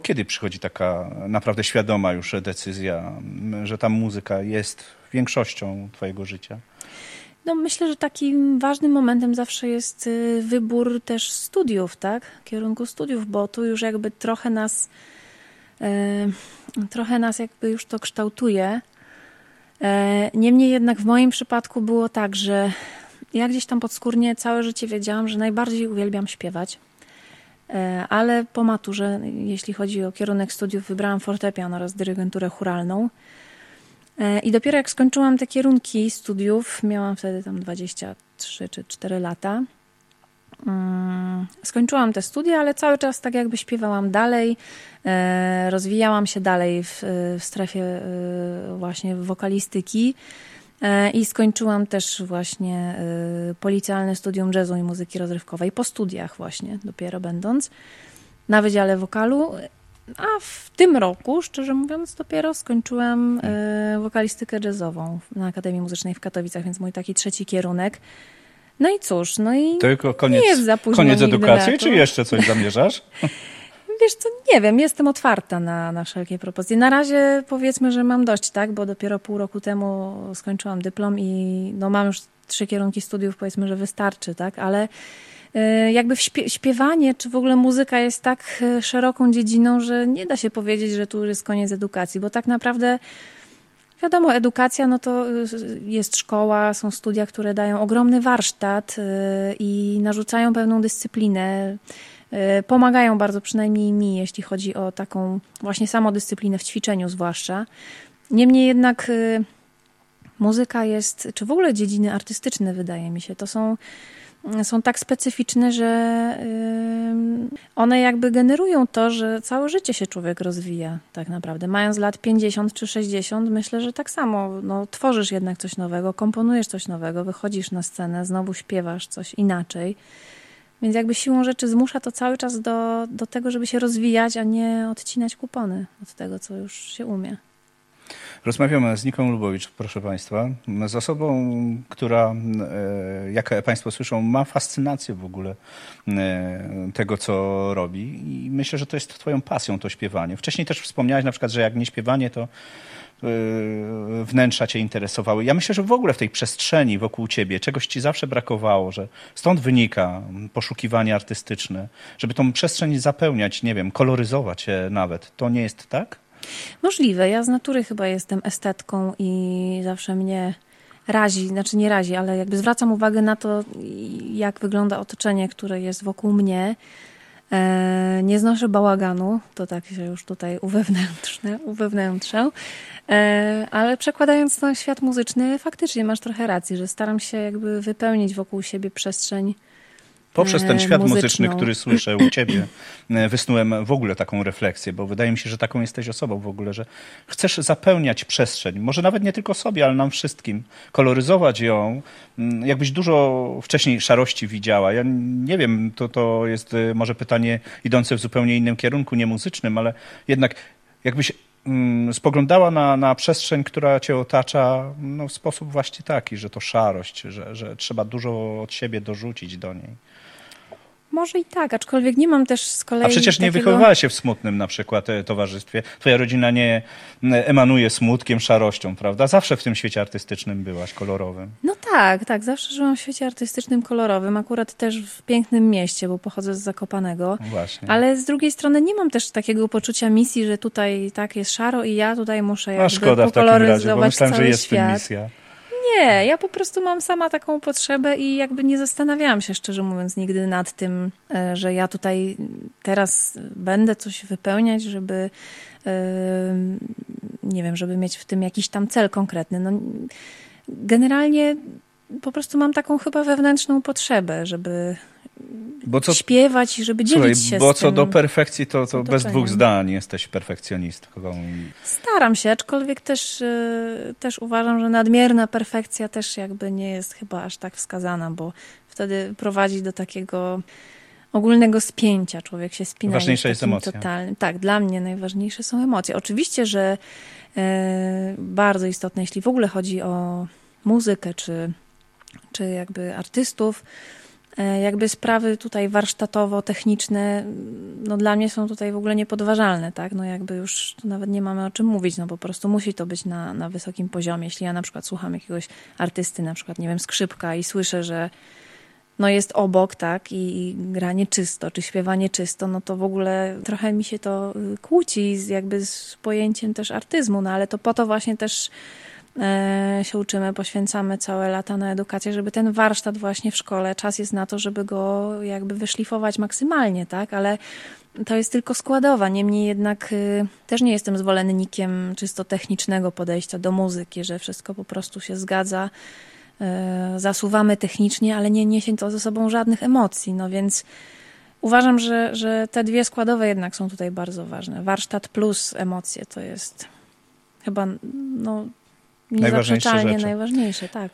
Kiedy przychodzi taka naprawdę świadoma już decyzja, że ta muzyka jest większością twojego życia? No myślę, że takim ważnym momentem zawsze jest wybór też studiów, tak? Kierunku studiów, bo tu już jakby trochę nas jakby już to kształtuje. Niemniej jednak w moim przypadku było tak, że ja gdzieś tam podskórnie całe życie wiedziałam, że najbardziej uwielbiam śpiewać. Ale po maturze, jeśli chodzi o kierunek studiów, wybrałam fortepian oraz dyrygenturę chóralną. I dopiero jak skończyłam te kierunki studiów, miałam wtedy tam 23 czy 4 lata, skończyłam te studia, ale cały czas tak jakby śpiewałam dalej, rozwijałam się dalej w strefie właśnie wokalistyki i skończyłam też właśnie policealne studium jazzu i muzyki rozrywkowej po studiach właśnie, dopiero będąc na Wydziale Wokalu. A w tym roku, szczerze mówiąc, dopiero skończyłam wokalistykę jazzową na Akademii Muzycznej w Katowicach, więc mój taki trzeci kierunek. No i cóż, Tylko nie jest za późno koniec edukacji, na to. czy jeszcze coś zamierzasz? Wiesz co, nie wiem, jestem otwarta na wszelkie propozycje. Na razie powiedzmy, że mam dość, tak, bo dopiero pół roku temu skończyłam dyplom i mam już 3 kierunki studiów, powiedzmy, że wystarczy, tak, ale jakby śpiewanie, czy w ogóle muzyka jest tak szeroką dziedziną, że nie da się powiedzieć, że tu jest koniec edukacji, bo tak naprawdę wiadomo, edukacja, no to jest szkoła, są studia, które dają ogromny warsztat i narzucają pewną dyscyplinę, pomagają bardzo, przynajmniej mi, jeśli chodzi o taką właśnie samodyscyplinę w ćwiczeniu zwłaszcza. Niemniej jednak muzyka jest, czy w ogóle dziedziny artystyczne, wydaje mi się, to są tak specyficzne, że one jakby generują to, że całe życie się człowiek rozwija tak naprawdę. Mając lat 50 czy 60, myślę, że tak samo tworzysz jednak coś nowego, komponujesz coś nowego, wychodzisz na scenę, znowu śpiewasz coś inaczej. Więc jakby siłą rzeczy zmusza to cały czas do tego, żeby się rozwijać, a nie odcinać kupony od tego, co już się umie. Rozmawiamy z Niką Lubowicz, proszę Państwa, z osobą, która, jak Państwo słyszą, ma fascynację w ogóle tego, co robi i myślę, że to jest Twoją pasją, to śpiewanie. Wcześniej też wspomniałaś na przykład, że jak nie śpiewanie, to wnętrza Cię interesowały. Ja myślę, że w ogóle w tej przestrzeni wokół Ciebie czegoś Ci zawsze brakowało, że stąd wynika poszukiwanie artystyczne, żeby tą przestrzeń zapełniać, nie wiem, koloryzować nawet. To nie jest tak? Możliwe. Ja z natury chyba jestem estetką i zawsze mnie razi, znaczy nie razi, ale jakby zwracam uwagę na to, jak wygląda otoczenie, które jest wokół mnie. Nie znoszę bałaganu, to tak się już tutaj uwewnętrzę. Ale przekładając to na świat muzyczny, faktycznie masz trochę racji, że staram się jakby wypełnić wokół siebie przestrzeń poprzez ten świat muzyczną. muzyczny, który słyszę u Ciebie, wysnułem w ogóle taką refleksję, bo wydaje mi się, że taką jesteś osobą w ogóle, że chcesz zapełniać przestrzeń, może nawet nie tylko sobie, ale nam wszystkim, koloryzować ją. Jakbyś dużo wcześniej szarości widziała. Ja nie wiem, to jest może pytanie idące w zupełnie innym kierunku, nie muzycznym, ale jednak jakbyś spoglądała na przestrzeń, która cię otacza w sposób właśnie taki, że to szarość, że trzeba dużo od siebie dorzucić do niej. Może i tak, aczkolwiek nie mam też z kolei A przecież nie takiego... wychowywałaś się w smutnym na przykład towarzystwie. Twoja rodzina nie emanuje smutkiem, szarością, prawda? Zawsze w tym świecie artystycznym byłaś, kolorowym. No tak, zawsze żyłam w świecie artystycznym, kolorowym, akurat też w pięknym mieście, bo pochodzę z Zakopanego. Właśnie. Ale z drugiej strony nie mam też takiego poczucia misji, że tutaj tak jest szaro i ja tutaj muszę jakby szkoda w takim razie, bo myślałem, cały że jest świat. w tym misja. Nie, ja po prostu mam sama taką potrzebę i jakby nie zastanawiałam się, szczerze mówiąc, nigdy nad tym, że ja tutaj teraz będę coś wypełniać, żeby nie wiem, żeby mieć w tym jakiś tam cel konkretny. No, generalnie po prostu mam taką chyba wewnętrzną potrzebę, żeby śpiewać i żeby dzielić się bo z co tym do perfekcji, to bez dwóch otoczeniem. zdań jesteś perfekcjonistką. Staram się, aczkolwiek też uważam, że nadmierna perfekcja też jakby nie jest chyba aż tak wskazana, bo wtedy prowadzi do takiego ogólnego spięcia. Człowiek się spina. Ważniejsza jest emocja. Totalnym. Tak, dla mnie najważniejsze są emocje. Oczywiście, że bardzo istotne, jeśli w ogóle chodzi o muzykę, czy jakby artystów, jakby sprawy tutaj warsztatowo-techniczne, no dla mnie są tutaj w ogóle niepodważalne, tak? No jakby już tu nawet nie mamy o czym mówić, no po prostu musi to być na wysokim poziomie. Jeśli ja na przykład słucham jakiegoś artysty, na przykład, nie wiem, skrzypka i słyszę, że no jest obok, tak, i gra nieczysto, czy śpiewa nieczysto, no to w ogóle trochę mi się to kłóci jakby z pojęciem też artyzmu, no ale to po to właśnie też się uczymy, poświęcamy całe lata na edukację, żeby ten warsztat właśnie w szkole, czas jest na to, żeby go jakby wyszlifować maksymalnie, tak, ale to jest tylko składowa, niemniej jednak też nie jestem zwolennikiem czysto technicznego podejścia do muzyki, że wszystko po prostu się zgadza, zasuwamy technicznie, ale nie niesie to ze sobą żadnych emocji, no więc uważam, że te dwie składowe jednak są tutaj bardzo ważne. Warsztat plus emocje to jest chyba no niezaprzeczalnie najważniejsze, tak.